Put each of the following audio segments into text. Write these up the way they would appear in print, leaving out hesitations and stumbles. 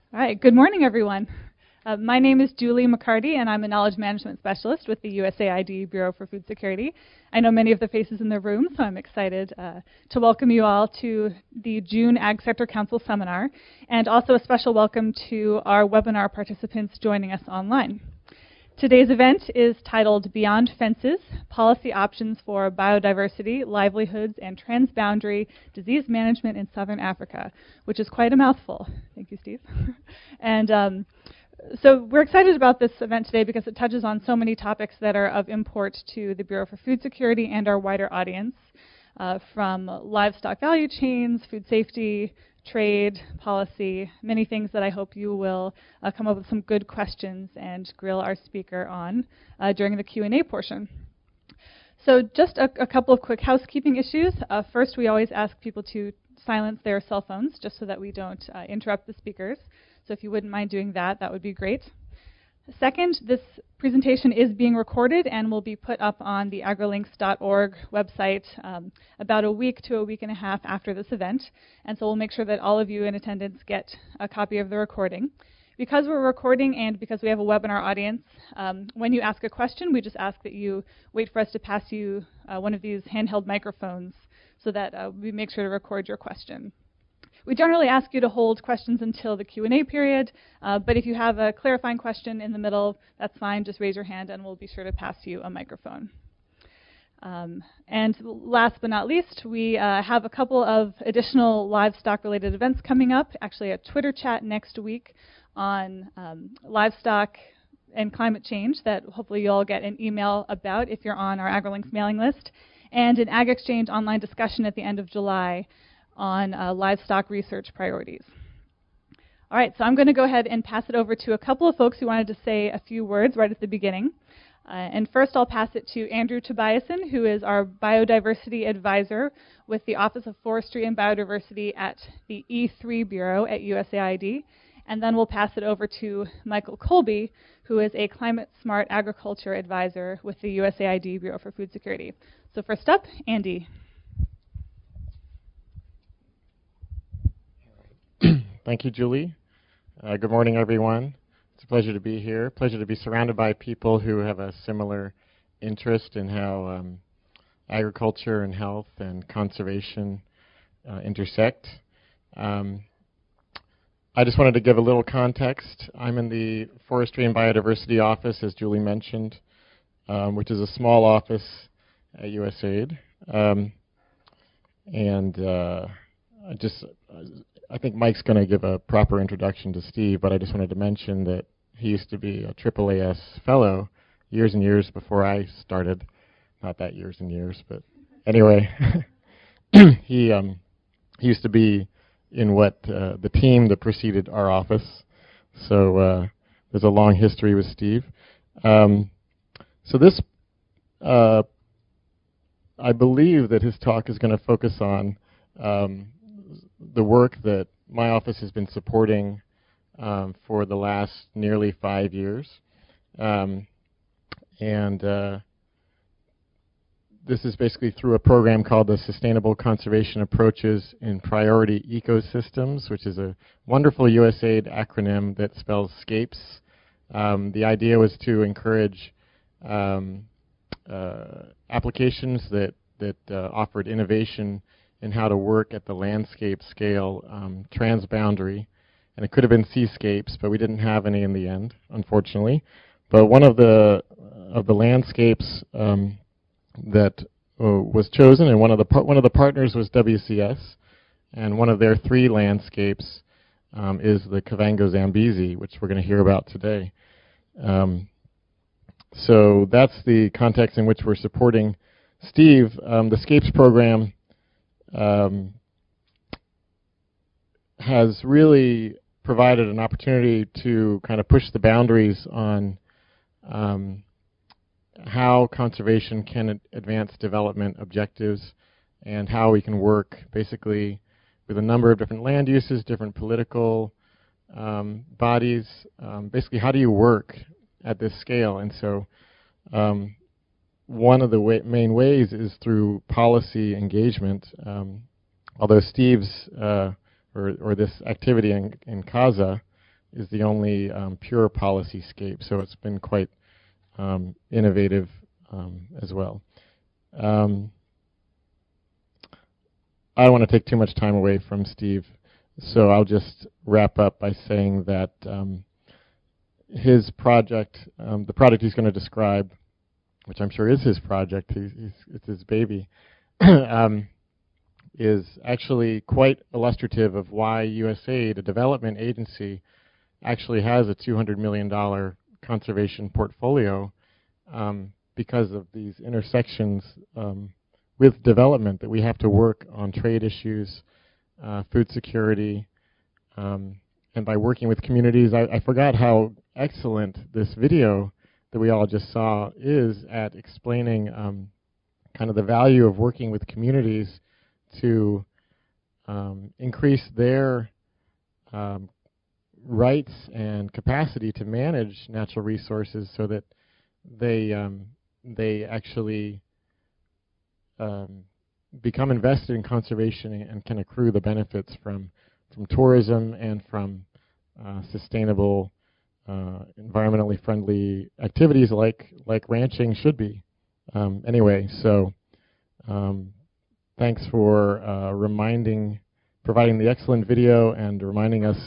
All right, good morning, everyone. My name is Julie McCarty, and I'm a Knowledge Management Specialist with the USAID Bureau for Food Security. I know many of the faces in the room, so I'm excited to welcome you all to the June Ag Sector Council Seminar, and also a special welcome to our webinar participants joining us online. Today's event is titled Beyond Fences, Policy Options for Biodiversity, Livelihoods, and Transboundary Disease Management in Southern Africa, which is quite a mouthful. Thank you, Steve. And so we're excited about this event today because it touches on so many topics that are of import to the Bureau for Food Security and our wider audience, from livestock value chains, food safety, trade, policy, many things that I hope you will come up with some good questions and grill our speaker on during the Q&A portion. So just a couple of quick housekeeping issues. First, we always ask people to silence their cell phones just so that we don't interrupt the speakers. So if you wouldn't mind doing that, that would be great. Second, this presentation is being recorded and will be put up on the agrilinks.org website about a week to a week and a half after this event. And so we'll make sure that all of you in attendance get a copy of the recording. Because we're recording and because we have a webinar audience, when you ask a question, we just ask that you wait for us to pass you one of these handheld microphones so that we make sure to record your question. We generally ask you to hold questions until the Q&A period, but if you have a clarifying question in the middle, that's fine. Just raise your hand and we'll be sure to pass you a microphone. And last but not least, we have a couple of additional livestock-related events coming up, actually a Twitter chat next week on livestock and climate change that hopefully you'll get an email about if you're on our AgriLinks mailing list, and an Ag Exchange online discussion at the end of July on livestock research priorities. All right, so I'm going to go ahead and pass it over to a couple of folks who wanted to say a few words right at the beginning. And first I'll pass it to Andrew Tobiasen, who is our biodiversity advisor with the Office of Forestry and Biodiversity at the E3 Bureau at USAID. And then we'll pass it over to Michael Colby, who is a climate smart agriculture advisor with the USAID Bureau for Food Security. So first up, Andy. Thank you, Julie. Good morning, everyone. It's a pleasure to be here. Pleasure to be surrounded by people who have a similar interest in how agriculture and health and conservation intersect. I just wanted to give a little context. I'm in the Forestry and Biodiversity Office, as Julie mentioned, which is a small office at USAID. I think Mike's going to give a proper introduction to Steve, but I just wanted to mention that he used to be a AAAS fellow years and years before I started. Not that years and years, but anyway, he used to be in the team that preceded our office. So there's a long history with Steve. So this, I believe that his talk is going to focus on the work that my office has been supporting for the last nearly 5 years. This is basically through a program called the Sustainable Conservation Approaches in Priority Ecosystems, which is a wonderful USAID acronym that spells SCAPES. The idea was to encourage applications that offered innovation in how to work at the landscape scale, transboundary, and it could have been seascapes, but we didn't have any in the end, unfortunately. But one of the landscapes that was chosen, and one of the partners was WCS, and one of their 3 landscapes is the Kavango Zambezi, which we're going to hear about today. So that's the context in which we're supporting Steve. The SCAPES program has really provided an opportunity to kind of push the boundaries on how conservation can advance development objectives and how we can work basically with a number of different land uses, different political bodies. Basically, how do you work at this scale? And so one of the main ways is through policy engagement. Although Steve's, or this activity in CASA, is the only pure polyscape. So it's been quite innovative as well. I don't want to take too much time away from Steve, so I'll just wrap up by saying that his project, the project he's going to describe, which I'm sure is his project, it's his baby, is actually quite illustrative of why USAID, a development agency, actually has a $200 million conservation portfolio because of these intersections with development, that we have to work on trade issues, food security, and by working with communities. I forgot how excellent this video that we all just saw is at explaining kind of the value of working with communities to increase their rights and capacity to manage natural resources, so that they actually become invested in conservation and can accrue the benefits from tourism and from sustainable, environmentally friendly activities like ranching should be. Anyway, so thanks for providing the excellent video and reminding us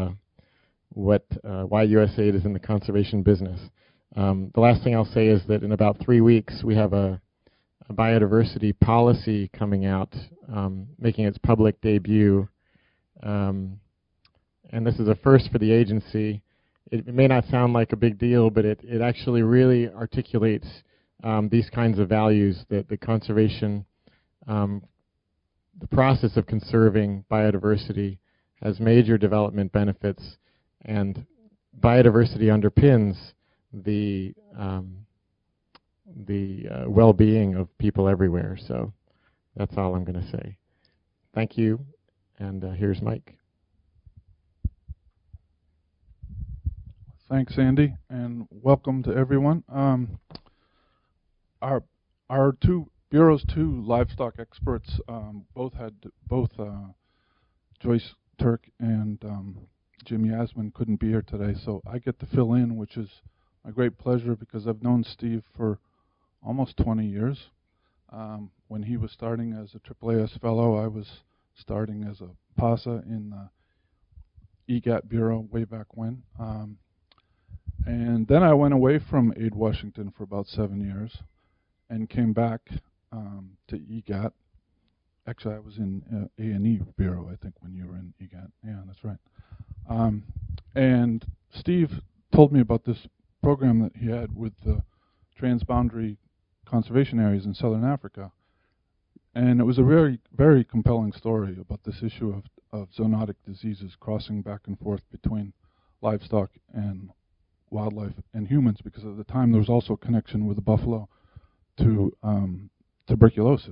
why USAID is in the conservation business. The last thing I'll say is that in about 3 weeks we have a biodiversity policy coming out, making its public debut, and this is a first for the agency. It may not sound like a big deal, but it actually really articulates these kinds of values, that the conservation, the process of conserving biodiversity has major development benefits, and biodiversity underpins the well-being of people everywhere. So that's all I'm going to say. Thank you, and here's Mike. Thanks, Andy, and welcome to everyone. Our Bureau's two livestock experts, both Joyce Turk and Jim Yasmin couldn't be here today, so I get to fill in, which is a great pleasure because I've known Steve for almost 20 years. When he was starting as a AAAS fellow, I was starting as a PASA in the EGAT Bureau way back when. And then I went away from Aid Washington for about 7 years and came back to EGAT. Actually, I was in A&E Bureau, I think, when you were in EGAT. Yeah, that's right. And Steve told me about this program that he had with the transboundary conservation areas in southern Africa. And it was a very, very compelling story about this issue of zoonotic diseases crossing back and forth between livestock and wildlife and humans, because at the time there was also a connection with the buffalo to tuberculosis,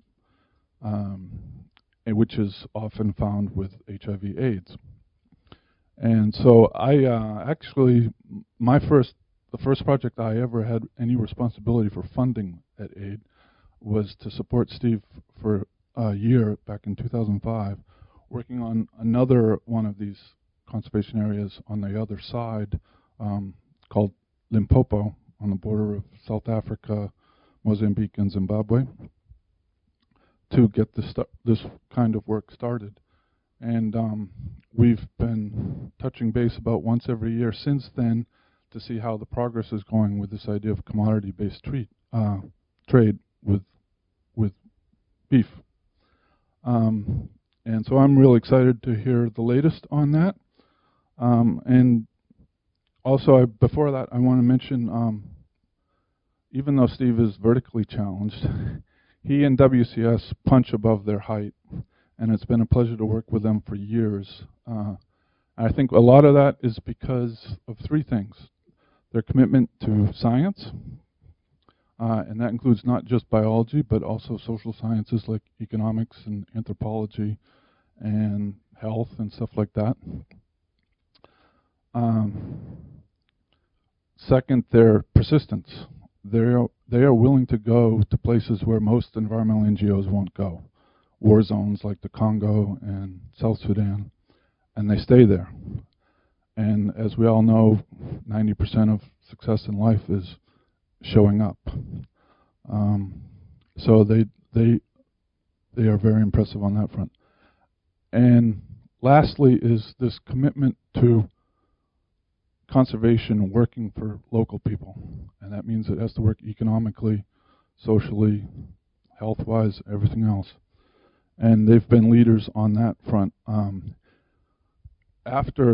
which is often found with HIV/AIDS. And so I actually, the first project I ever had any responsibility for funding at Aid was to support Steve for a year back in 2005, working on another one of these conservation areas on the other side, called Limpopo, on the border of South Africa, Mozambique, and Zimbabwe, to get this kind of work started. And we've been touching base about once every year since then to see how the progress is going with this idea of commodity-based trade with beef. And so I'm really excited to hear the latest on that. And also, before that, I want to mention, even though Steve is vertically challenged, he and WCS punch above their height, and it's been a pleasure to work with them for years. I think a lot of that is because of three things: their commitment to science, and that includes not just biology, but also social sciences like economics and anthropology and health and stuff like that. Second, their persistence. They are willing to go to places where most environmental NGOs won't go, war zones like the Congo and South Sudan, and they stay there. And as we all know, 90% of success in life is showing up. So they are very impressive on that front. And lastly is this commitment to conservation working for local people. And that means it has to work economically, socially, health-wise, everything else. And they've been leaders on that front. After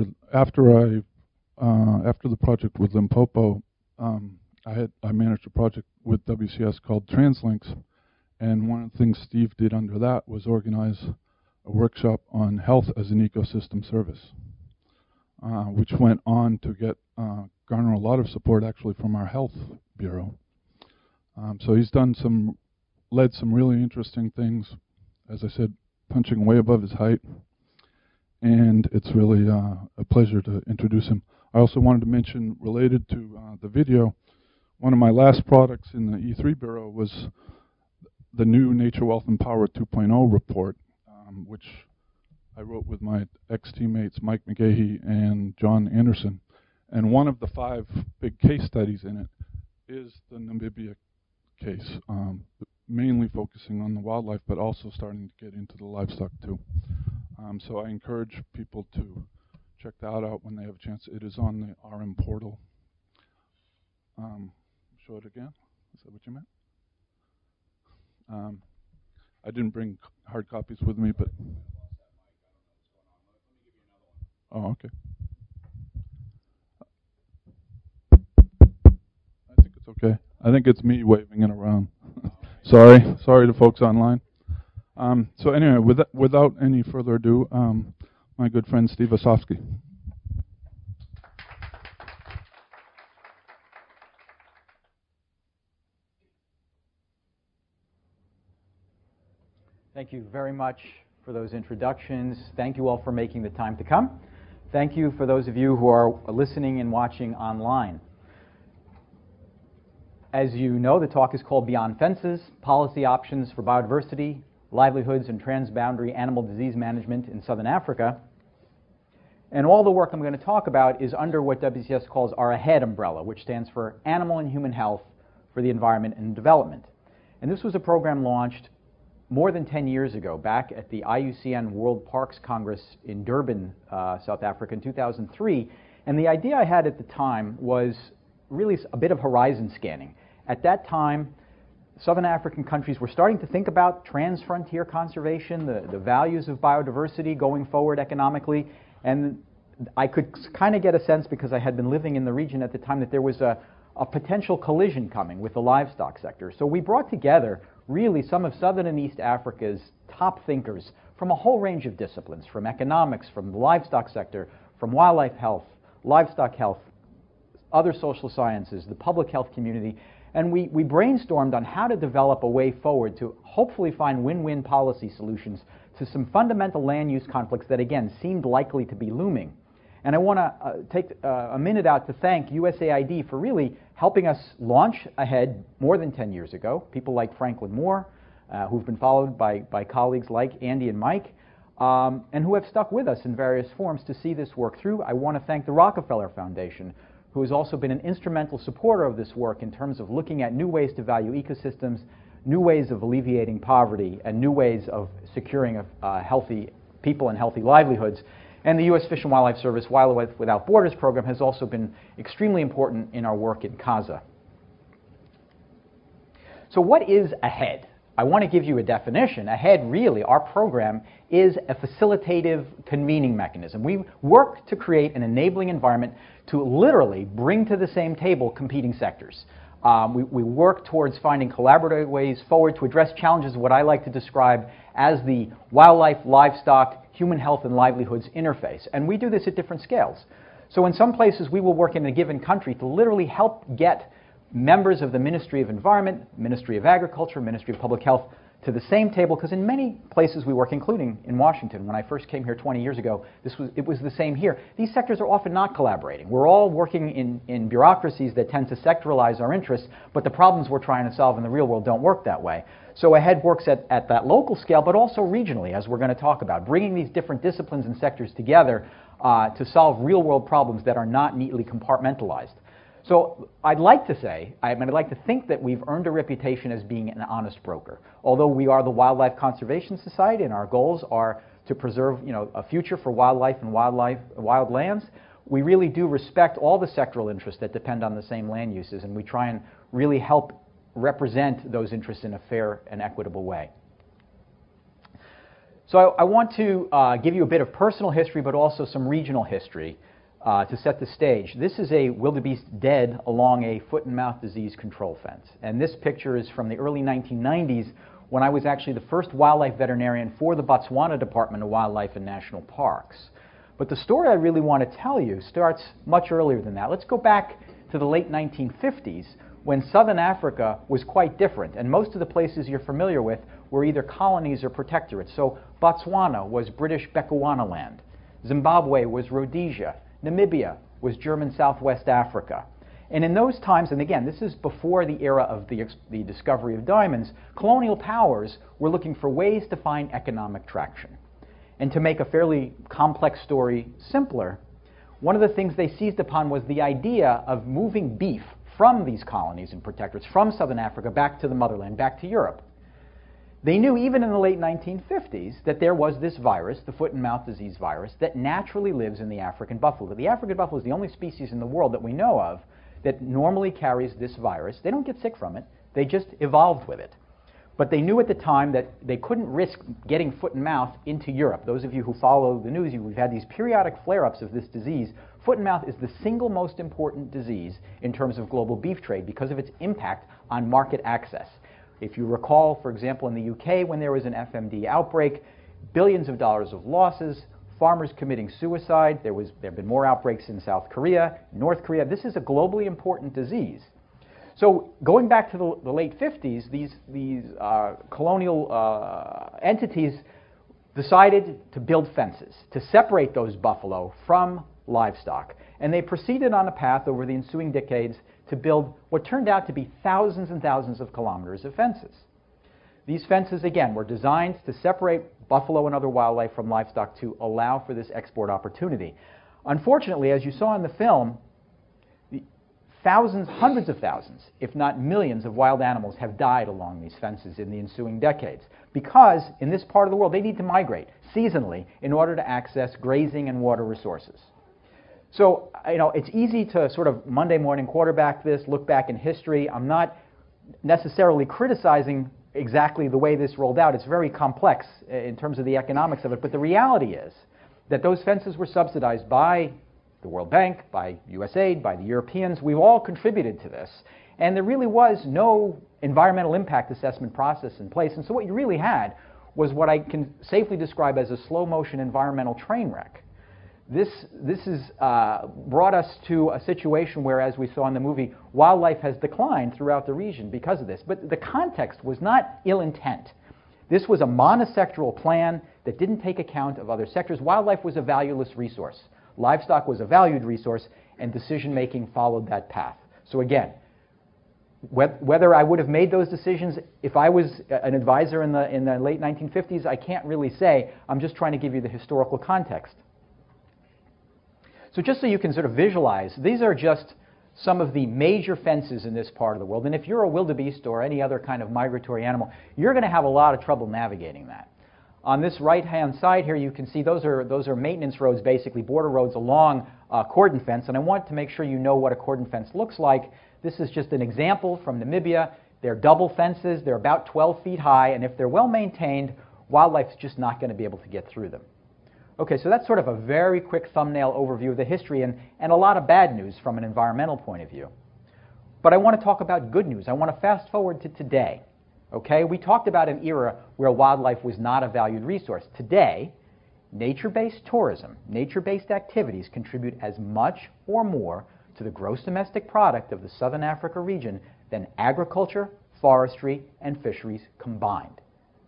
the project with Limpopo, I managed a project with WCS called TransLinks, and one of the things Steve did under that was organize a workshop on health as an ecosystem service, which went on to garner a lot of support actually from our health bureau. So he's led some really interesting things, as I said, punching way above his height, and it's really a pleasure to introduce him. I also wanted to mention, related to the video, one of my last products in the E3 Bureau was the new Nature Wealth and Power 2.0 report, which I wrote with my ex-teammates Mike McGahey and John Anderson. And one of the 5 big case studies in it is the Namibia case, mainly focusing on the wildlife, but also starting to get into the livestock too. So I encourage people to check that out when they have a chance. It is on the RM portal. Show it again. Is that what you meant? I didn't bring hard copies with me, but... Oh, okay. I think it's okay. I think it's me waving it around. Sorry to folks online. So anyway, without any further ado, my good friend Steve Osofsky. Thank you very much for those introductions. Thank you all for making the time to come. Thank you for those of you who are listening and watching online. As you know, the talk is called Beyond Fences, Policy Options for Biodiversity, Livelihoods, and Transboundary Animal Disease Management in Southern Africa. And all the work I'm going to talk about is under what WCS calls our AHEAD umbrella, which stands for Animal and Human Health for the Environment and Development. And this was a program launched more than 10 years ago, back at the IUCN World Parks Congress in Durban, South Africa in 2003. And the idea I had at the time was really a bit of horizon scanning. At that time, Southern African countries were starting to think about trans-frontier conservation, the values of biodiversity going forward economically. And I could kind of get a sense, because I had been living in the region at the time, that there was a potential collision coming with the livestock sector. So we brought together really some of Southern and East Africa's top thinkers from a whole range of disciplines, from economics, from the livestock sector, from wildlife health, livestock health, other social sciences, the public health community, and we brainstormed on how to develop a way forward to hopefully find win-win policy solutions to some fundamental land use conflicts that, again, seemed likely to be looming. And I want to take a minute out to thank USAID for really helping us launch AHEAD more than 10 years ago. People like Franklin Moore, who've been followed by colleagues like Andy and Mike, and who have stuck with us in various forms to see this work through. I want to thank the Rockefeller Foundation, who has also been an instrumental supporter of this work in terms of looking at new ways to value ecosystems, new ways of alleviating poverty, and new ways of securing healthy people and healthy livelihoods. And the U.S. Fish and Wildlife Service Wildlife Without Borders program has also been extremely important in our work in CASA. So what is AHEAD? I want to give you a definition. AHEAD, really, our program, is a facilitative convening mechanism. We work to create an enabling environment to literally bring to the same table competing sectors. We work towards finding collaborative ways forward to address challenges of what I like to describe as the wildlife, livestock, human health, and livelihoods interface. And we do this at different scales. So in some places, we will work in a given country to literally help get members of the Ministry of Environment, Ministry of Agriculture, Ministry of Public Health to the same table, because in many places we work, including in Washington, when I first came here 20 years ago, it was the same here. These sectors are often not collaborating. We're all working in bureaucracies that tend to sectoralize our interests, but the problems we're trying to solve in the real world don't work that way. So AHEAD works at that local scale, but also regionally, as we're going to talk about, bringing these different disciplines and sectors together to solve real-world problems that are not neatly compartmentalized. So I'd like to say, I'd like to think that we've earned a reputation as being an honest broker. Although we are the Wildlife Conservation Society and our goals are to preserve, a future for wildlife and wild lands, we really do respect all the sectoral interests that depend on the same land uses, and we try and really help represent those interests in a fair and equitable way. So I want to give you a bit of personal history, but also some regional history to set the stage. This is a wildebeest dead along a foot and mouth disease control fence. And this picture is from the early 1990s when I was actually the first wildlife veterinarian for the Botswana Department of Wildlife and National Parks. But the story I really want to tell you starts much earlier than that. Let's go back to the late 1950s when Southern Africa was quite different. And most of the places you're familiar with were either colonies or protectorates. So Botswana was British Bechuanaland. Zimbabwe was Rhodesia. Namibia was German Southwest Africa. And in those times, and again, this is before the era of the discovery of diamonds, colonial powers were looking for ways to find economic traction. And to make a fairly complex story simpler, one of the things they seized upon was the idea of moving beef from these colonies and protectorates, from Southern Africa back to the motherland, back to Europe. They knew even in the late 1950s that there was this virus, the foot and mouth disease virus, that naturally lives in the African buffalo. The African buffalo is the only species in the world that we know of that normally carries this virus. They don't get sick from it. They just evolved with it. But they knew at the time that they couldn't risk getting foot and mouth into Europe. Those of you who follow the news, we've had these periodic flare-ups of this disease. Foot and mouth is the single most important disease in terms of global beef trade because of its impact on market access. If you recall, for example, in the UK, when there was an FMD outbreak, billions of dollars of losses, farmers committing suicide. There have been more outbreaks in South Korea, North Korea. This is a globally important disease. So going back to the late 50s, these colonial entities decided to build fences to separate those buffalo from livestock. And they proceeded on a path over the ensuing decades to build what turned out to be thousands and thousands of kilometers of fences. These fences, again, were designed to separate buffalo and other wildlife from livestock to allow for this export opportunity. Unfortunately, as you saw in the film, thousands, hundreds of thousands, if not millions of wild animals have died along these fences in the ensuing decades because in this part of the world they need to migrate seasonally in order to access grazing and water resources. So, it's easy to sort of Monday morning quarterback this, look back in history. I'm not necessarily criticizing exactly the way this rolled out. It's very complex in terms of the economics of it. But the reality is that those fences were subsidized by the World Bank, by USAID, by the Europeans. We've all contributed to this. And there really was no environmental impact assessment process in place. And so what you really had was what I can safely describe as a slow-motion environmental train wreck. This has brought us to a situation where, as we saw in the movie, wildlife has declined throughout the region because of this. But the context was not ill intent. This was a monosectoral plan that didn't take account of other sectors. Wildlife was a valueless resource. Livestock was a valued resource, and decision-making followed that path. So again, whether I would have made those decisions if I was an advisor in the late 1950s, I can't really say. I'm just trying to give you the historical context. So just so you can sort of visualize, these are just some of the major fences in this part of the world. And if you're a wildebeest or any other kind of migratory animal, you're going to have a lot of trouble navigating that. On this right-hand side here, you can see those are maintenance roads, basically border roads along a cordon fence. And I want to make sure you know what a cordon fence looks like. This is just an example from Namibia. They're double fences. They're about 12 feet high. And if they're well maintained, wildlife's just not going to be able to get through them. Okay, so that's sort of a very quick thumbnail overview of the history and a lot of bad news from an environmental point of view. But I want to talk about good news. I want to fast forward to today. Okay, we talked about an era where wildlife was not a valued resource. Today, nature-based tourism, nature-based activities contribute as much or more to the gross domestic product of the Southern Africa region than agriculture, forestry, and fisheries combined.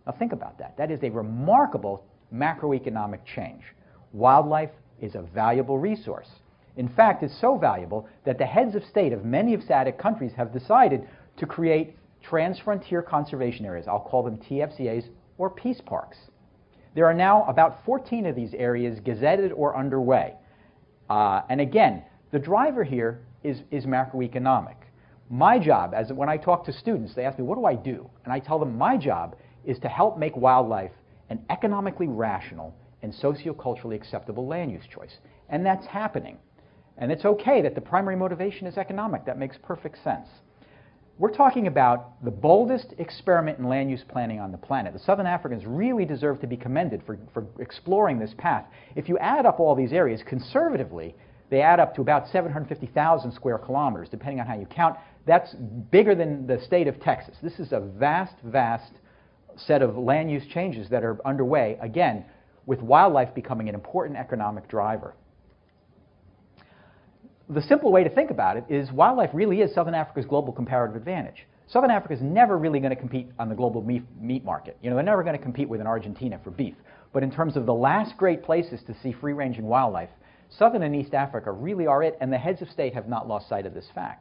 Now think about that. That is a remarkable macroeconomic change. Wildlife is a valuable resource. In fact, it's so valuable that the heads of state of many of SADC countries have decided to create trans-frontier conservation areas. I'll call them TFCAs or peace parks. There are now about 14 of these areas gazetted or underway. And again, the driver here is macroeconomic. My job, as when I talk to students, they ask me, what do I do? And I tell them my job is to help make wildlife an economically rational and socioculturally acceptable land use choice. And that's happening. And it's okay that the primary motivation is economic. That makes perfect sense. We're talking about the boldest experiment in land use planning on the planet. The Southern Africans really deserve to be commended for exploring this path. If you add up all these areas, conservatively, they add up to about 750,000 square kilometers, depending on how you count. That's bigger than the state of Texas. This is a vast, vast set of land use changes that are underway, again, with wildlife becoming an important economic driver. The simple way to think about it is wildlife really is Southern Africa's global comparative advantage. Southern Africa is never really going to compete on the global meat market. You know, they're never going to compete with an Argentina for beef. But in terms of the last great places to see free-ranging wildlife, Southern and East Africa really are it, and the heads of state have not lost sight of this fact.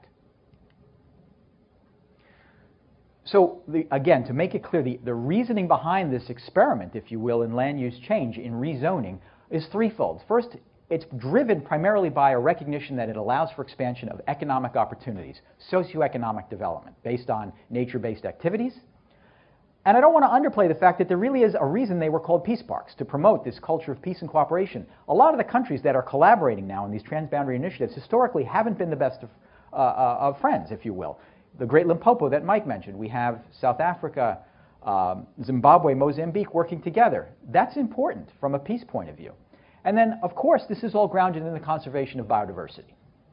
So, again, to make it clear, the reasoning behind this experiment, if you will, in land use change, in rezoning, is threefold. First, it's driven primarily by a recognition that it allows for expansion of economic opportunities, socioeconomic development, based on nature-based activities. And I don't want to underplay the fact that there really is a reason they were called peace parks, to promote this culture of peace and cooperation. A lot of the countries that are collaborating now in these transboundary initiatives historically haven't been the best of friends, if you will. The Great Limpopo that Mike mentioned, we have South Africa, Zimbabwe, Mozambique working together. That's important from a peace point of view. And then, of course, this is all grounded in the conservation of biodiversity.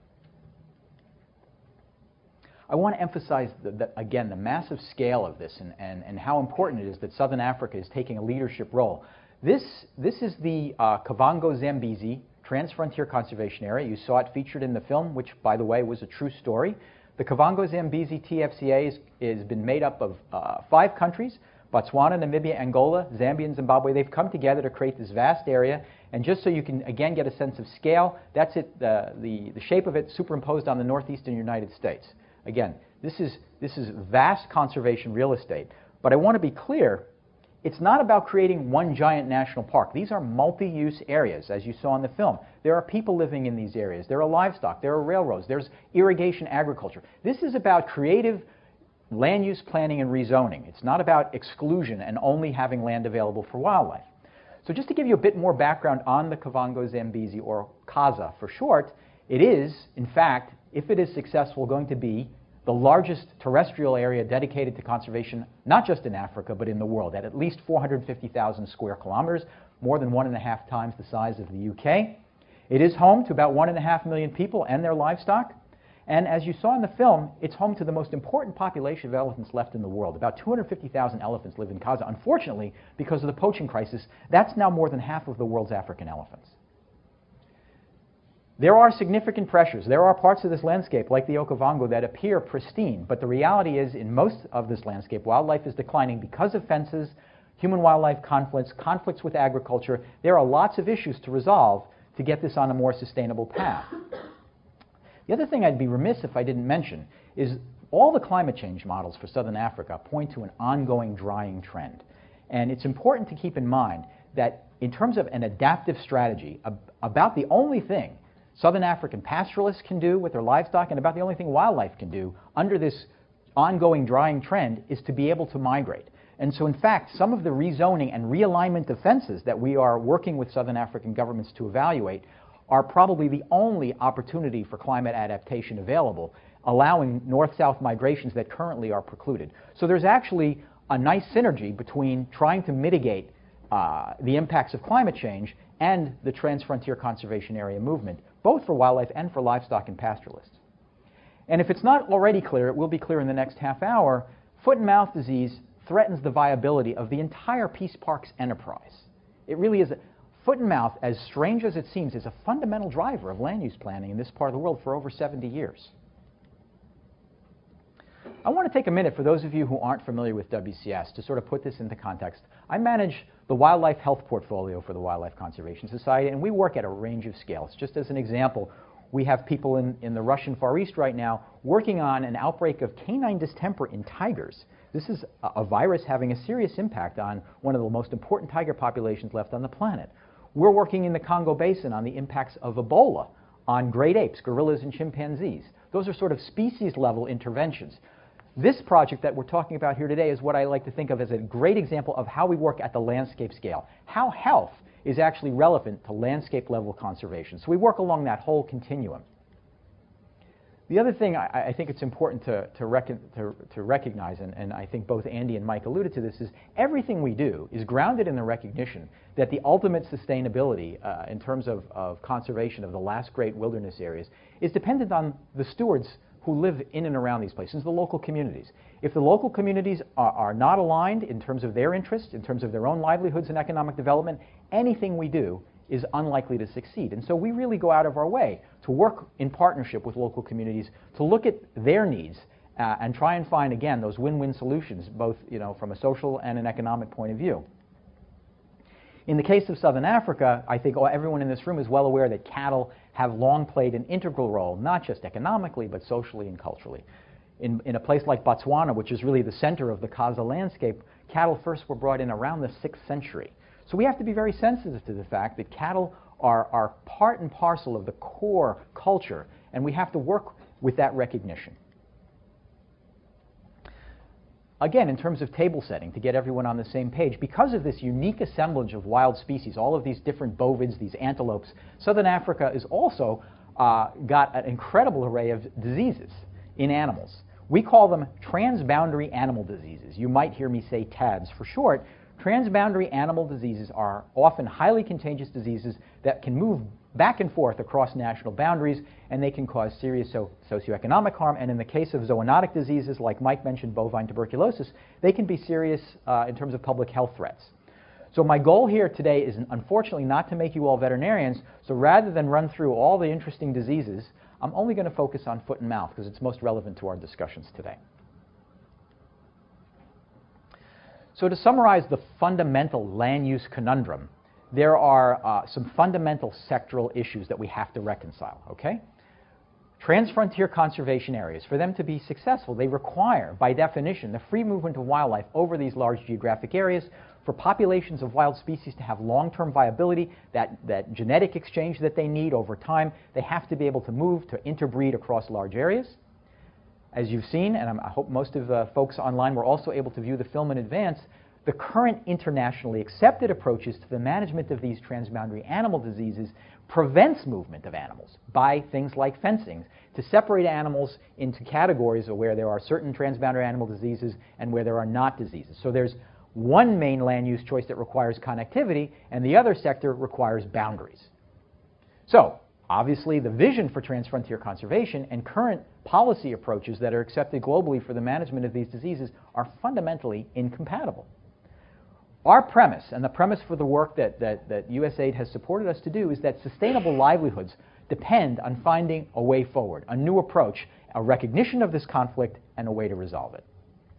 I want to emphasize, again, the massive scale of this and how important it is that Southern Africa is taking a leadership role. This is the Kavango Zambezi Trans-Frontier Conservation Area. You saw it featured in the film, which, by the way, was a true story. The Kavango Zambezi TFCA has been made up of 5 countries: Botswana, Namibia, Angola, Zambia, and Zimbabwe. They've come together to create this vast area. And just so you can, again, get a sense of scale, that's it, the shape of it superimposed on the northeastern United States. Again, this is vast conservation real estate. But I want to be clear, it's not about creating one giant national park. These are multi-use areas, as you saw in the film. There are people living in these areas. There are livestock. There are railroads. There's irrigation agriculture. This is about creative land use planning and rezoning. It's not about exclusion and only having land available for wildlife. So just to give you a bit more background on the Kavango Zambezi, or KAZA for short, it is, in fact, if it is successful, going to be the largest terrestrial area dedicated to conservation, not just in Africa, but in the world, at least 450,000 square kilometers, more than 1.5 times the size of the UK. It is home to about 1.5 million people and their livestock. And as you saw in the film, it's home to the most important population of elephants left in the world. About 250,000 elephants live in KAZA. Unfortunately, because of the poaching crisis, that's now more than half of the world's African elephants. There are significant pressures. There are parts of this landscape, like the Okavango, that appear pristine. But the reality is, in most of this landscape, wildlife is declining because of fences, human-wildlife conflicts, conflicts with agriculture. There are lots of issues to resolve to get this on a more sustainable path. The other thing I'd be remiss if I didn't mention is all the climate change models for Southern Africa point to an ongoing drying trend. And it's important to keep in mind that in terms of an adaptive strategy, about the only thing Southern African pastoralists can do with their livestock and about the only thing wildlife can do under this ongoing drying trend is to be able to migrate. And so, in fact, some of the rezoning and realignment of fences that we are working with Southern African governments to evaluate are probably the only opportunity for climate adaptation available, allowing north-south migrations that currently are precluded. So there's actually a nice synergy between trying to mitigate the impacts of climate change and the Trans-Frontier Conservation Area movement, both for wildlife and for livestock and pastoralists. And if it's not already clear, it will be clear in the next half hour, foot and mouth disease threatens the viability of the entire Peace Parks enterprise. It really is. Foot and mouth, as strange as it seems, is a fundamental driver of land use planning in this part of the world for over 70 years. I want to take a minute for those of you who aren't familiar with WCS to sort of put this into context. I manage the wildlife health portfolio for the Wildlife Conservation Society, and we work at a range of scales. Just as an example, we have people in the Russian Far East right now working on an outbreak of canine distemper in tigers. This is a virus having a serious impact on one of the most important tiger populations left on the planet. We're working in the Congo Basin on the impacts of Ebola on great apes, gorillas, and chimpanzees. Those are sort of species-level interventions. This project that we're talking about here today is what I like to think of as a great example of how we work at the landscape scale, how health is actually relevant to landscape-level conservation. So we work along that whole continuum. The other thing I think it's important to recognize, and I think both Andy and Mike alluded to this, is everything we do is grounded in the recognition that the ultimate sustainability in terms of conservation of the last great wilderness areas is dependent on the stewards who live in and around these places, the local communities. If the local communities are not aligned in terms of their interests, in terms of their own livelihoods and economic development, anything we do is unlikely to succeed. And so we really go out of our way to work in partnership with local communities to look at their needs and try and find, again, those win-win solutions, both from a social and an economic point of view. In the case of Southern Africa, I think everyone in this room is well aware that cattle have long played an integral role, not just economically, but socially and culturally. In a place like Botswana, which is really the center of the Xhosa landscape, cattle first were brought in around the 6th century. So we have to be very sensitive to the fact that cattle are part and parcel of the core culture, and we have to work with that recognition. Again, in terms of table setting, to get everyone on the same page, because of this unique assemblage of wild species, all of these different bovids, these antelopes, Southern Africa has also got an incredible array of diseases in animals. We call them transboundary animal diseases. You might hear me say TADS for short. Transboundary animal diseases are often highly contagious diseases that can move back and forth across national boundaries, and they can cause serious socioeconomic harm. And in the case of zoonotic diseases, like Mike mentioned, bovine tuberculosis, they can be serious in terms of public health threats. So my goal here today is unfortunately not to make you all veterinarians, so rather than run through all the interesting diseases, I'm only going to focus on foot and mouth because it's most relevant to our discussions today. So to summarize the fundamental land use conundrum, there are some fundamental sectoral issues that we have to reconcile, okay? Transfrontier conservation areas, for them to be successful, they require, by definition, the free movement of wildlife over these large geographic areas. For populations of wild species to have long-term viability, that genetic exchange that they need over time, they have to be able to move, to interbreed across large areas. As you've seen, and I hope most of the folks online were also able to view the film in advance, the current internationally accepted approaches to the management of these transboundary animal diseases prevents movement of animals by things like fencing to separate animals into categories where there are certain transboundary animal diseases and where there are not diseases. So there's one main land use choice that requires connectivity, and the other sector requires boundaries. So obviously, the vision for transfrontier conservation and current policy approaches that are accepted globally for the management of these diseases are fundamentally incompatible. Our premise, and the premise for the work that USAID has supported us to do, is that sustainable livelihoods depend on finding a way forward, a new approach, a recognition of this conflict, and a way to resolve it.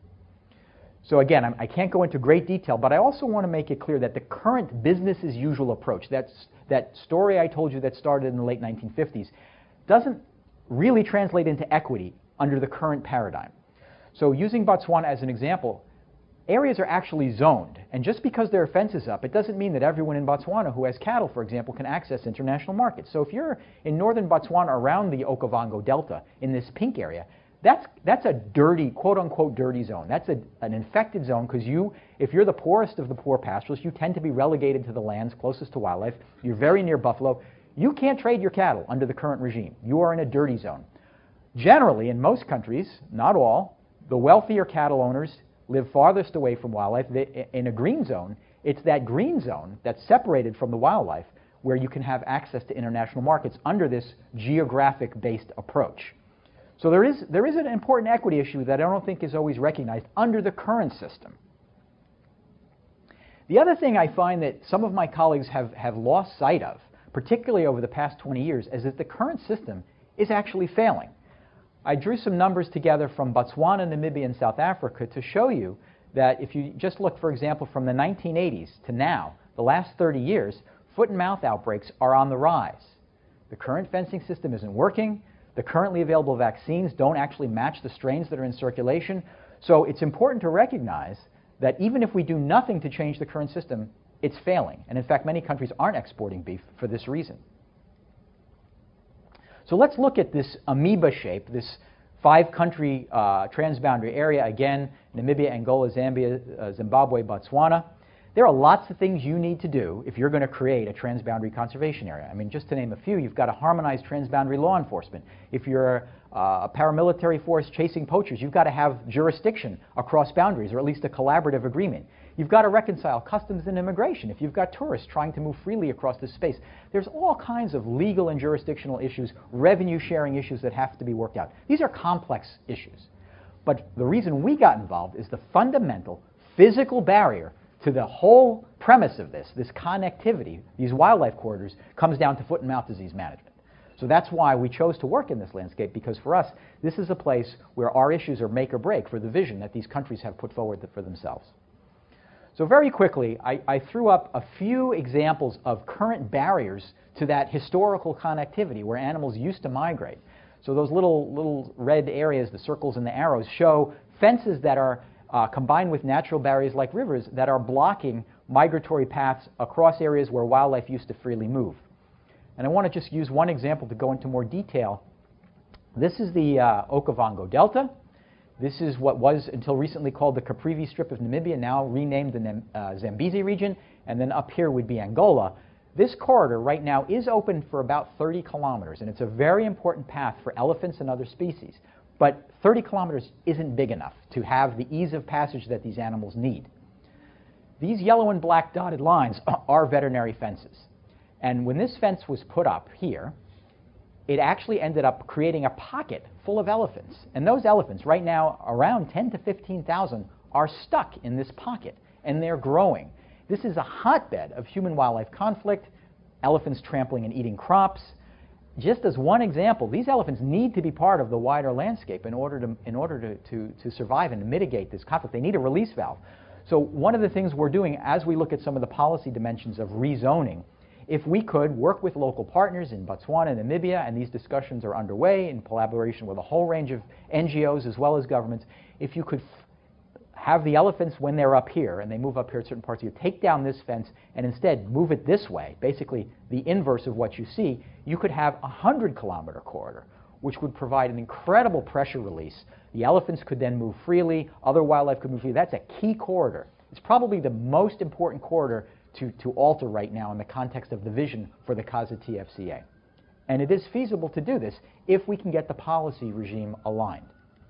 So again, I can't go into great detail, but I also want to make it clear that the current business-as-usual approach, that story I told you that started in the late 1950s, doesn't really translate into equity under the current paradigm. So using Botswana as an example, areas are actually zoned, and just because there are fences up, it doesn't mean that everyone in Botswana who has cattle, for example, can access international markets. So if you're in northern Botswana around the Okavango Delta, in this pink area, that's a dirty, quote-unquote dirty zone. That's an infected zone because if you're the poorest of the poor pastoralists, you tend to be relegated to the lands closest to wildlife. You're very near buffalo. You can't trade your cattle under the current regime. You are in a dirty zone. Generally, in most countries, not all, the wealthier cattle owners live farthest away from wildlife. In a green zone, it's that green zone that's separated from the wildlife where you can have access to international markets under this geographic-based approach. So there is an important equity issue that I don't think is always recognized under the current system. The other thing I find that some of my colleagues have lost sight of, particularly over the past 20 years, is that the current system is actually failing. I drew some numbers together from Botswana, Namibia, and South Africa to show you that if you just look, for example, from the 1980s to now, the last 30 years, foot and mouth outbreaks are on the rise. The current fencing system isn't working. The currently available vaccines don't actually match the strains that are in circulation. So it's important to recognize that even if we do nothing to change the current system, it's failing. And in fact, many countries aren't exporting beef for this reason. So let's look at this amoeba shape, this 5-country transboundary area. Again, Namibia, Angola, Zambia, Zimbabwe, Botswana. There are lots of things you need to do if you're going to create a transboundary conservation area. I mean, just to name a few, you've got to harmonize transboundary law enforcement. If you're a paramilitary force chasing poachers, you've got to have jurisdiction across boundaries, or at least a collaborative agreement. You've got to reconcile customs and immigration if you've got tourists trying to move freely across this space. There's all kinds of legal and jurisdictional issues, revenue sharing issues that have to be worked out. These are complex issues. But the reason we got involved is the fundamental physical barrier to the whole premise of this connectivity, these wildlife corridors, comes down to foot and mouth disease management. So that's why we chose to work in this landscape, because for us, this is a place where our issues are make or break for the vision that these countries have put forward for themselves. So very quickly, I threw up a few examples of current barriers to that historical connectivity where animals used to migrate. So those little red areas, the circles and the arrows, show fences that are combined with natural barriers like rivers that are blocking migratory paths across areas where wildlife used to freely move. And I want to just use one example to go into more detail. This is the Okavango Delta. This is what was until recently called the Caprivi Strip of Namibia, now renamed the Zambezi region, and then up here would be Angola. This corridor right now is open for about 30 kilometers, and it's a very important path for elephants and other species. But 30 kilometers isn't big enough to have the ease of passage that these animals need. These yellow and black dotted lines are veterinary fences. And when this fence was put up here, it actually ended up creating a pocket full of elephants. And those elephants, right now, around 10 to 15,000, are stuck in this pocket, and they're growing. This is a hotbed of human-wildlife conflict, elephants trampling and eating crops. Just as one example, these elephants need to be part of the wider landscape in order to survive and to mitigate this conflict. They need a release valve. So one of the things we're doing as we look at some of the policy dimensions of rezoning, if we could work with local partners in Botswana and Namibia, and these discussions are underway in collaboration with a whole range of NGOs as well as governments, if you could have the elephants when they're up here and they move up here at certain parts of you, take down this fence and instead move it this way, basically the inverse of what you see, you could have a 100-kilometer corridor, which would provide an incredible pressure release. The elephants could then move freely, other wildlife could move freely. That's a key corridor. It's probably the most important corridor to alter right now in the context of the vision for the CASA TFCA. And it is feasible to do this if we can get the policy regime aligned.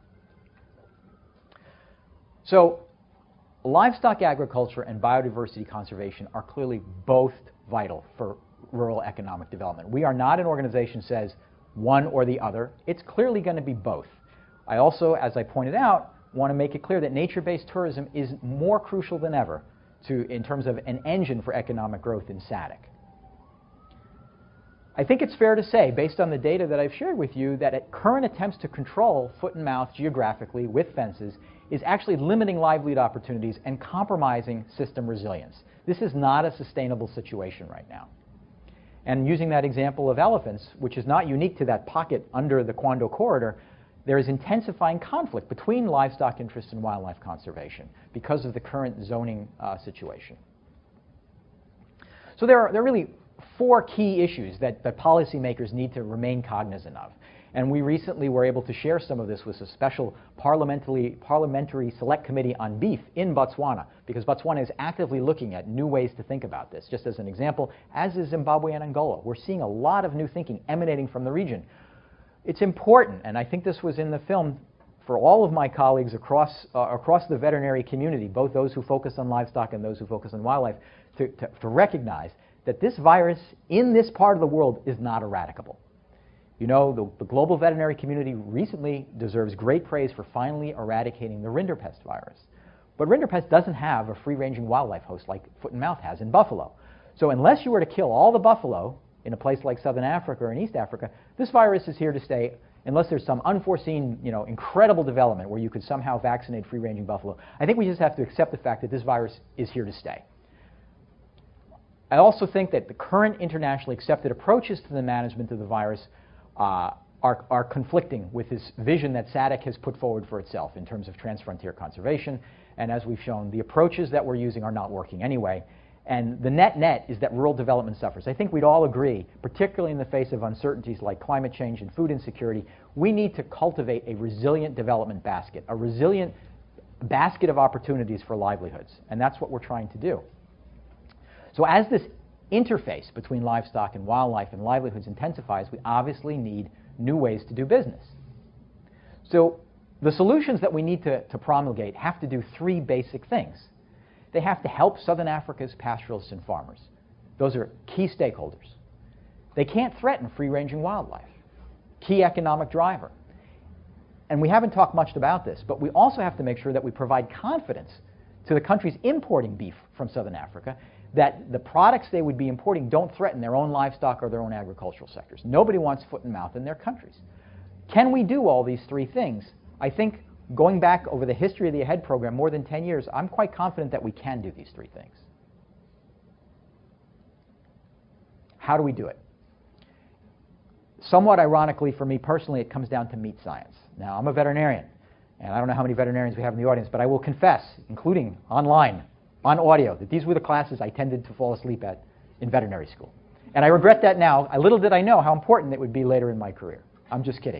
So livestock agriculture and biodiversity conservation are clearly both vital for rural economic development. We are not an organization that says one or the other. It's clearly going to be both. I also, as I pointed out, want to make it clear that nature-based tourism is more crucial than ever in terms of an engine for economic growth in SADC. I think it's fair to say, based on the data that I've shared with you, that current attempts to control foot and mouth geographically with fences is actually limiting livelihood opportunities and compromising system resilience. This is not a sustainable situation right now. And using that example of elephants, which is not unique to that pocket under the Kwando corridor, there is intensifying conflict between livestock interests and wildlife conservation because of the current zoning situation. So there are really four key issues that policymakers need to remain cognizant of. And we recently were able to share some of this with a special parliamentary select committee on beef in Botswana, because Botswana is actively looking at new ways to think about this. Just as an example, as is Zimbabwe and Angola. We're seeing a lot of new thinking emanating from the region. It's important, and I think this was in the film, for all of my colleagues across the veterinary community, both those who focus on livestock and those who focus on wildlife, to recognize that this virus in this part of the world is not eradicable. You know, the global veterinary community recently deserves great praise for finally eradicating the rinderpest virus. But rinderpest doesn't have a free-ranging wildlife host like foot and mouth has in buffalo. So unless you were to kill all the buffalo in a place like Southern Africa or in East Africa, this virus is here to stay unless there's some unforeseen, incredible development where you could somehow vaccinate free-ranging buffalo. I think we just have to accept the fact that this virus is here to stay. I also think that the current internationally accepted approaches to the management of the virus are conflicting with this vision that SADC has put forward for itself in terms of transfrontier conservation. And as we've shown, the approaches that we're using are not working anyway. And the net is that rural development suffers. I think we'd all agree, particularly in the face of uncertainties like climate change and food insecurity, we need to cultivate a resilient development basket, a resilient basket of opportunities for livelihoods. And that's what we're trying to do. So as this interface between livestock and wildlife and livelihoods intensifies, we obviously need new ways to do business. So the solutions that we need to promulgate have to do three basic things. They have to help Southern Africa's pastoralists and farmers. Those are key stakeholders. They can't threaten free-ranging wildlife, key economic driver. And we haven't talked much about this, but we also have to make sure that we provide confidence to the countries importing beef from Southern Africa that the products they would be importing don't threaten their own livestock or their own agricultural sectors. Nobody wants foot and mouth in their countries. Can we do all these three things? I think going back over the history of the AHEAD program, more than 10 years, I'm quite confident that we can do these three things. How do we do it? Somewhat ironically for me personally, it comes down to meat science. Now, I'm a veterinarian, and I don't know how many veterinarians we have in the audience, but I will confess, including online, on audio, that these were the classes I tended to fall asleep at in veterinary school. And I regret that now. Little did I know how important it would be later in my career. I'm just kidding.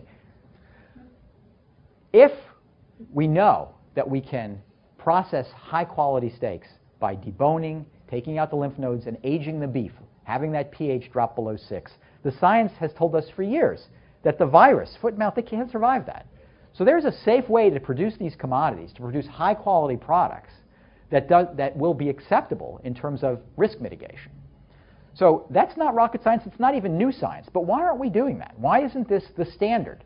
If we know that we can process high-quality steaks by deboning, taking out the lymph nodes, and aging the beef, having that pH drop below 6, the science has told us for years that the virus, foot and mouth, they can't survive that. So there's a safe way to produce these commodities, to produce high-quality products that will be acceptable in terms of risk mitigation. So that's not rocket science. It's not even new science. But why aren't we doing that? Why isn't this the standard?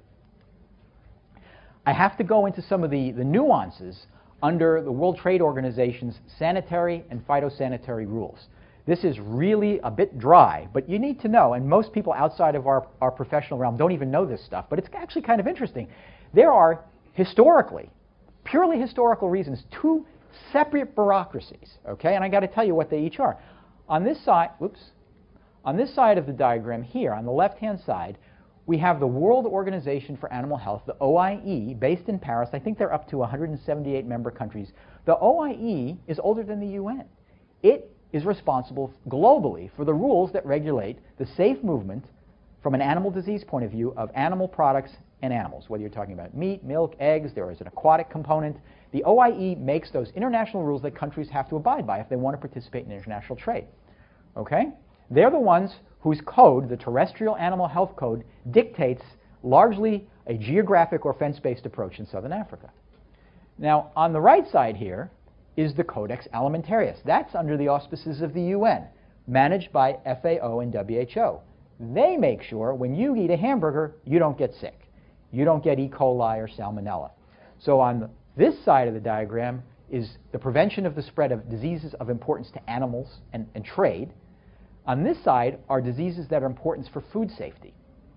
I have to go into some of the nuances under the World Trade Organization's sanitary and phytosanitary rules. This is really a bit dry, but you need to know, and most people outside of our professional realm don't even know this stuff, but it's actually kind of interesting. There are historically, purely historical reasons, two separate bureaucracies, okay? And I got to tell you what they each are. On this side, on this side of the diagram here, on the left-hand side, we have the World Organization for Animal Health, the OIE, based in Paris. I think they're up to 178 member countries. The OIE is older than the UN. It is responsible globally for the rules that regulate the safe movement from an animal disease point of view of animal products and animals, whether you're talking about meat, milk, eggs, there is an aquatic component. The OIE makes those international rules that countries have to abide by if they want to participate in international trade. Okay? They're the ones whose code, the Terrestrial Animal Health Code, dictates largely a geographic or fence-based approach in Southern Africa. Now, on the right side here is the Codex Alimentarius. That's under the auspices of the UN, managed by FAO and WHO. They make sure when you eat a hamburger, you don't get sick. You don't get E. coli or salmonella. So on this side of the diagram is the prevention of the spread of diseases of importance to animals and trade. On this side are diseases that are important for food safety.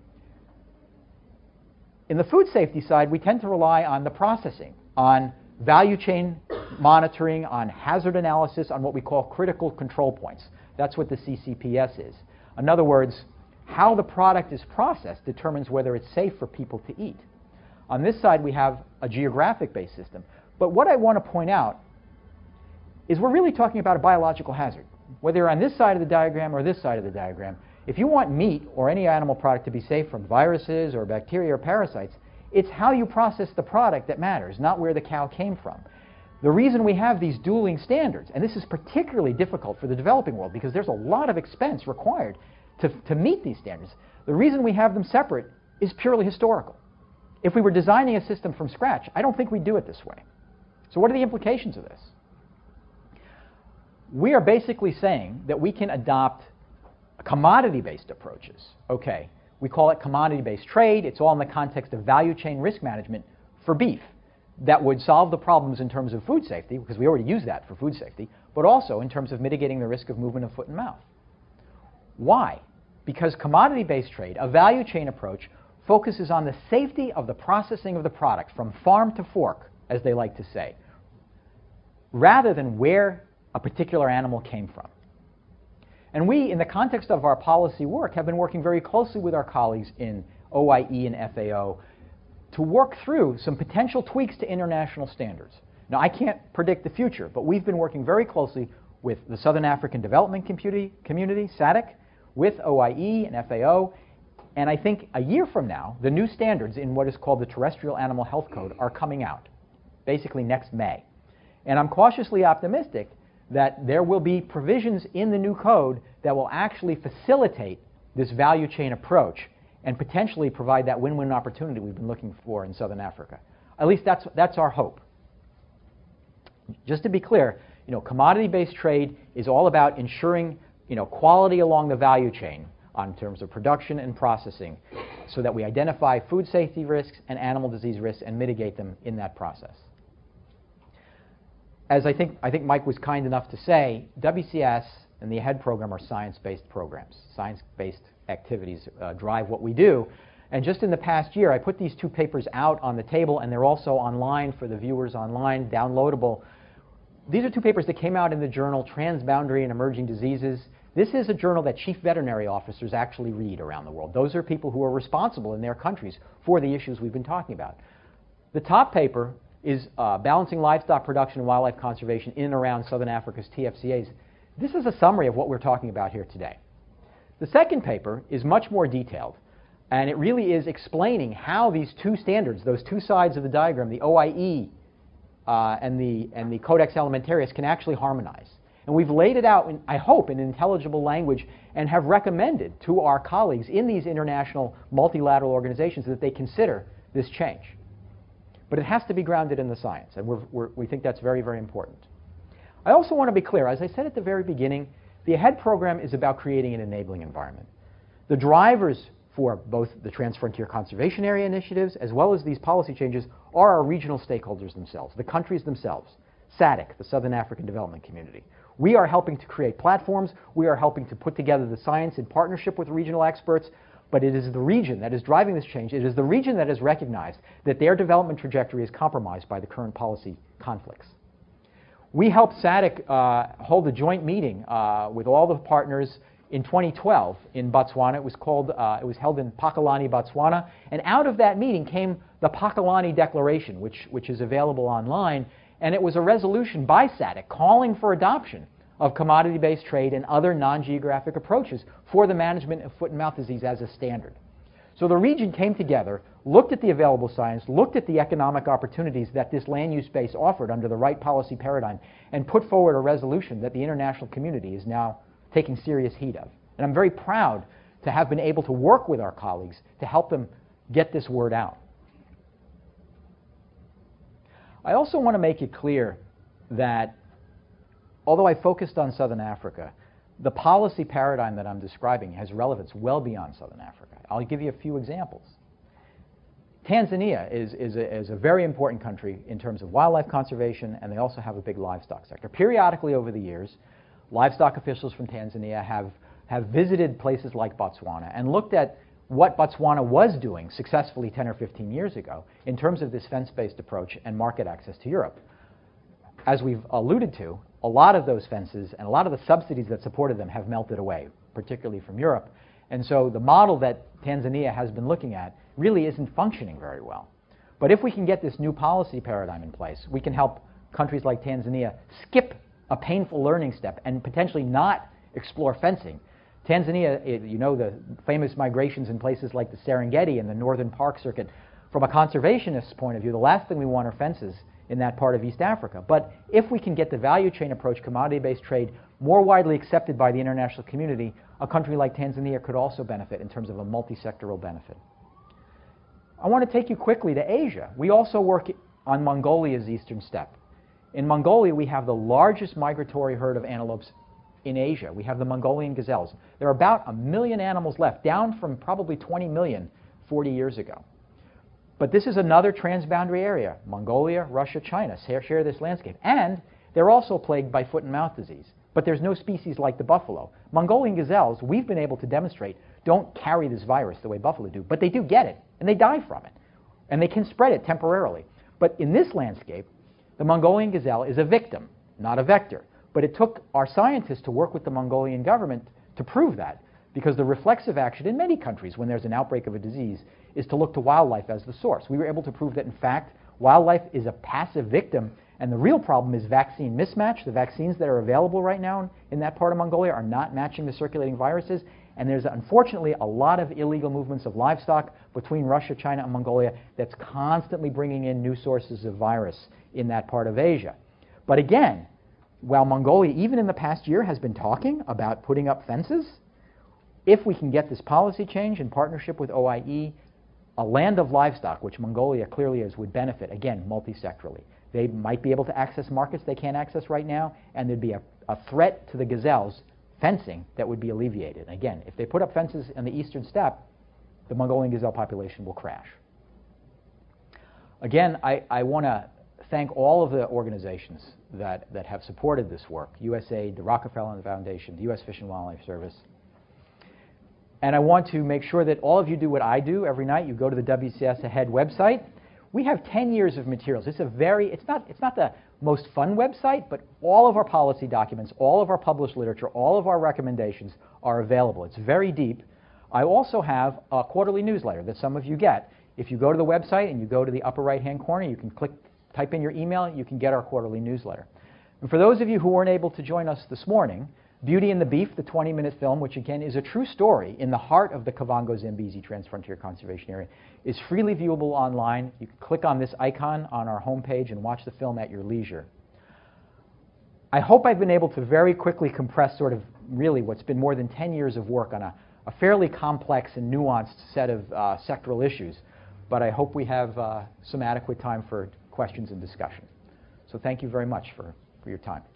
In the food safety side, we tend to rely on the processing, on value chain monitoring, on hazard analysis, on what we call critical control points. That's what the CCPS is. In other words, how the product is processed determines whether it's safe for people to eat. On this side, we have a geographic-based system. But what I want to point out is we're really talking about a biological hazard. Whether you're on this side of the diagram or this side of the diagram, if you want meat or any animal product to be safe from viruses or bacteria or parasites, it's how you process the product that matters, not where the cow came from. The reason we have these dueling standards, and this is particularly difficult for the developing world because there's a lot of expense required to meet these standards, the reason we have them separate is purely historical. If we were designing a system from scratch, I don't think we'd do it this way. So what are the implications of this? We are basically saying that we can adopt commodity-based approaches. Okay, we call it commodity-based trade. It's all in the context of value chain risk management for beef that would solve the problems in terms of food safety, because we already use that for food safety, but also in terms of mitigating the risk of movement of foot and mouth. Why? because commodity-based trade, a value chain approach, focuses on the safety of the processing of the product from farm to fork, as they like to say, rather than where a particular animal came from. And we, in the context of our policy work, have been working very closely with our colleagues in OIE and FAO to work through some potential tweaks to international standards. Now, I can't predict the future, but we've been working very closely with the Southern African Development Community, SADC, with OIE and FAO, and I think a year from now, the new standards in what is called the Terrestrial Animal Health Code are coming out, basically next May. And I'm cautiously optimistic that there will be provisions in the new code that will actually facilitate this value chain approach and potentially provide that win-win opportunity we've been looking for in Southern Africa. At least that's our hope. Just to be clear, commodity-based trade is all about ensuring, quality along the value chain in terms of production and processing, so that we identify food safety risks and animal disease risks and mitigate them in that process. As I think Mike was kind enough to say, WCS and the AHEAD program are science-based programs. Science-based activities drive what we do. And just in the past year, I put these two papers out on the table, and they're also online for the viewers online, downloadable. These are two papers that came out in the journal Transboundary and Emerging Diseases. This is a journal that chief veterinary officers actually read around the world. Those are people who are responsible in their countries for the issues we've been talking about. The top paper is Balancing Livestock Production and Wildlife Conservation in and around Southern Africa's TFCAs. This is a summary of what we're talking about here today. The second paper is much more detailed, and it really is explaining how these two standards, those two sides of the diagram, the OIE and the Codex Alimentarius, can actually harmonize. And we've laid it out, I hope, in intelligible language, and have recommended to our colleagues in these international multilateral organizations that they consider this change. But it has to be grounded in the science, and we think that's very, very important. I also want to be clear, as I said at the very beginning, the AHEAD program is about creating an enabling environment. The drivers for both the Transfrontier Conservation Area initiatives as well as these policy changes are our regional stakeholders themselves, the countries themselves, SADC, the Southern African Development Community. We are helping to create platforms. We are helping to put together the science in partnership with regional experts. But it is the region that is driving this change. It is the region that has recognized that their development trajectory is compromised by the current policy conflicts. We helped SADC hold a joint meeting with all the partners in 2012 in Botswana. It was held in Pakalani, Botswana. And out of that meeting came the Pakalani Declaration, which is available online. And it was a resolution by SADC calling for adoption of commodity-based trade and other non-geographic approaches for the management of foot and mouth disease as a standard. So the region came together, looked at the available science, looked at the economic opportunities that this land use space offered under the right policy paradigm, and put forward a resolution that the international community is now taking serious heed of. And I'm very proud to have been able to work with our colleagues to help them get this word out. I also want to make it clear that although I focused on Southern Africa, the policy paradigm that I'm describing has relevance well beyond Southern Africa. I'll give you a few examples. Tanzania is a very important country in terms of wildlife conservation, and they also have a big livestock sector. Periodically over the years, livestock officials from Tanzania have visited places like Botswana and looked at what Botswana was doing successfully 10 or 15 years ago in terms of this fence-based approach and market access to Europe. As we've alluded to, a lot of those fences and a lot of the subsidies that supported them have melted away, particularly from Europe. And so the model that Tanzania has been looking at really isn't functioning very well. But if we can get this new policy paradigm in place, we can help countries like Tanzania skip a painful learning step and potentially not explore fencing. Tanzania, you know the famous migrations in places like the Serengeti and the Northern Park Circuit. From a conservationist's point of view, the last thing we want are fences in that part of East Africa. But if we can get the value chain approach, commodity-based trade, more widely accepted by the international community, a country like Tanzania could also benefit in terms of a multi-sectoral benefit. I want to take you quickly to Asia. We also work on Mongolia's eastern steppe. In Mongolia, we have the largest migratory herd of antelopes in Asia. We have the Mongolian gazelles. There are about 1 million animals left, down from probably 20 million 40 years ago. But this is another transboundary area. Mongolia, Russia, China share this landscape. And they're also plagued by foot and mouth disease. but there's no species like the buffalo. Mongolian gazelles, we've been able to demonstrate, don't carry this virus the way buffalo do, but they do get it, and they die from it. And they can spread it temporarily. But in this landscape, the Mongolian gazelle is a victim, not a vector. But it took our scientists to work with the Mongolian government to prove that, because the reflexive action in many countries when there's an outbreak of a disease is to look to wildlife as the source. We were able to prove that, in fact, wildlife is a passive victim, and the real problem is vaccine mismatch. The vaccines that are available right now in that part of Mongolia are not matching the circulating viruses, and there's unfortunately a lot of illegal movements of livestock between Russia, China, and Mongolia that's constantly bringing in new sources of virus in that part of Asia. But again, while Mongolia, even in the past year, has been talking about putting up fences, if we can get this policy change in partnership with OIE, a land of livestock, which Mongolia clearly is, would benefit, again, multi-sectorally. They might be able to access markets they can't access right now, and there'd be a threat to the gazelles, fencing, that would be alleviated. Again, if they put up fences in the eastern steppe, the Mongolian gazelle population will crash. Again, I want to thank all of the organizations that have supported this work, USAID, the Rockefeller Foundation, the U.S. Fish and Wildlife Service. And I want to make sure that all of you do what I do every night. You go to the WCS Ahead website. We have 10 years of materials. It's not the most fun website, but all of our policy documents, all of our published literature, all of our recommendations are available. It's very deep. I also have a quarterly newsletter that some of you get. If you go to the website and you go to the upper right-hand corner, you can type in your email, you can get our quarterly newsletter. And for those of you who weren't able to join us this morning, Beauty and the Beef, the 20-minute film, which again is a true story in the heart of the Kavango-Zambezi Transfrontier Conservation Area, is freely viewable online. You can click on this icon on our homepage and watch the film at your leisure. I hope I've been able to very quickly compress sort of really what's been more than 10 years of work on a fairly complex and nuanced set of sectoral issues, but I hope we have some adequate time for questions and discussion. So thank you very much for your time.